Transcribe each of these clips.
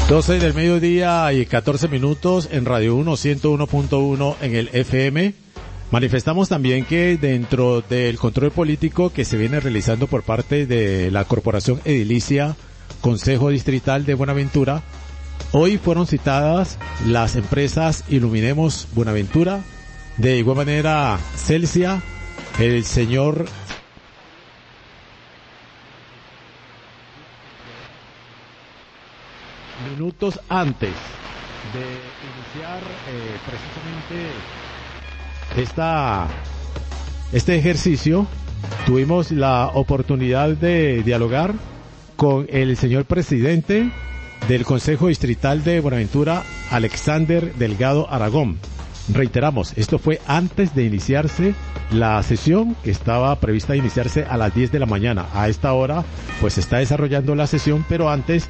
12 del mediodía y 14 minutos en Radio 1, 101.1 en el FM. Manifestamos también que dentro del control político que se viene realizando por parte de la Corporación Edilicia Consejo Distrital de Buenaventura, hoy fueron citadas las empresas Iluminemos Buenaventura, de igual manera Celsia, el señor minutos antes de iniciar precisamente este ejercicio, tuvimos la oportunidad de dialogar con el señor presidente del Consejo Distrital de Buenaventura, Alexander Delgado Aragón. Reiteramos, esto fue antes de iniciarse la sesión, que estaba prevista iniciarse a las 10 de la mañana. A esta hora, pues se está desarrollando la sesión, pero antes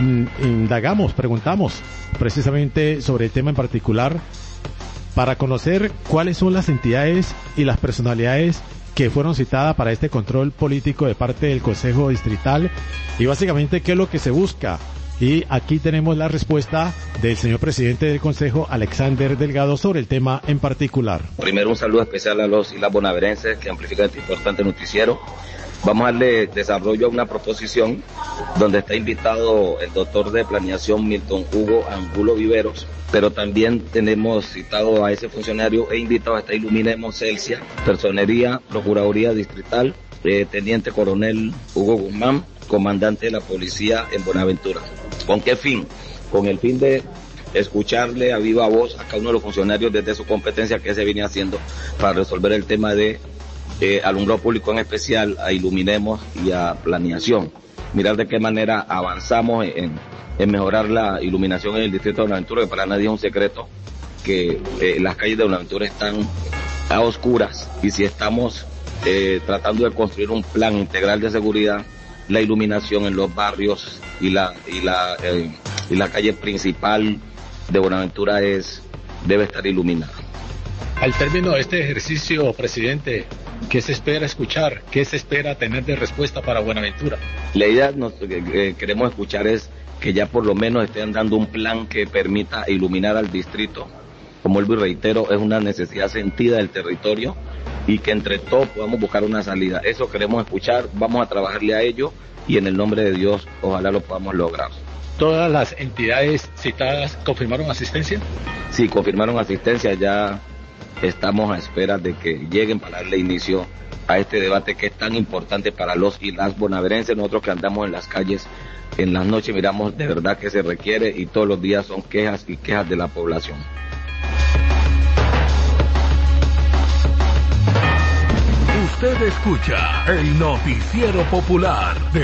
preguntamos precisamente sobre el tema en particular para conocer cuáles son las entidades y las personalidades que fueron citadas para este control político de parte del Consejo Distrital y básicamente qué es lo que se busca. Y aquí tenemos la respuesta del señor presidente del Consejo, Alexander Delgado, sobre el tema en particular. Primero, un saludo especial a los y las bonaverenses que amplifican este importante noticiero. Vamos a darle desarrollo a una proposición donde está invitado el doctor de planeación Milton Hugo Angulo Viveros, pero también tenemos citado a ese funcionario e invitado a esta Iluminemos Celsia, Personería, Procuraduría Distrital, Teniente Coronel Hugo Guzmán, comandante de la policía en Buenaventura. ¿Con qué fin? Con el fin de escucharle a viva voz a cada uno de los funcionarios desde su competencia que se viene haciendo para resolver el tema de alumbrado público, en especial a Iluminemos y a planeación. Mirar de qué manera avanzamos en mejorar la iluminación en el distrito de Buenaventura, que para nadie es un secreto que las calles de Buenaventura están a oscuras, y si estamos tratando de construir un plan integral de seguridad, la iluminación en los barrios y la calle principal de Buenaventura debe estar iluminada. Al término de este ejercicio, presidente, ¿qué se espera escuchar? ¿Qué se espera tener de respuesta para Buenaventura? La idea que queremos escuchar es que ya por lo menos estén dando un plan que permita iluminar al distrito. Como vuelvo y reitero, es una necesidad sentida del territorio y que entre todos podamos buscar una salida. Eso queremos escuchar, vamos a trabajarle a ello y en el nombre de Dios ojalá lo podamos lograr. ¿Todas las entidades citadas confirmaron asistencia? Sí, confirmaron asistencia, ya estamos a espera de que lleguen para darle inicio a este debate que es tan importante para los y las bonaverenses. Nosotros que andamos en las calles en las noches miramos de verdad que se requiere y todos los días son quejas y quejas de la población. Usted escucha el Noticiero Popular de